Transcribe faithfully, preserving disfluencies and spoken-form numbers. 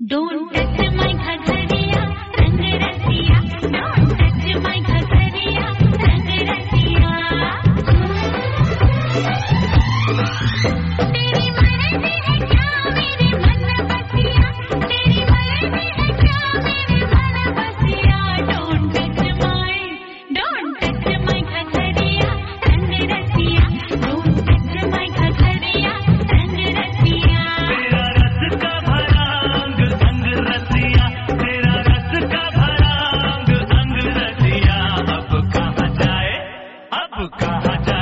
Don't touch my घघरिया रंग रसिया, don't touch my घघरिया रंग रसिया। तेरी मर्जी है क्या मेरे मन बसिया, तेरी मर्जी है क्या मेरे मन बसिया। Don't touch my, don't touch my घघरिया रंग रसिया, don't touch my घघरिया रंग रसिया। तेरा रस का भरा अंग अंग रसिया, तेरा रस का भरा अंग अंग रसिया। अब कहाँ जाए, अब कहाँ जाए।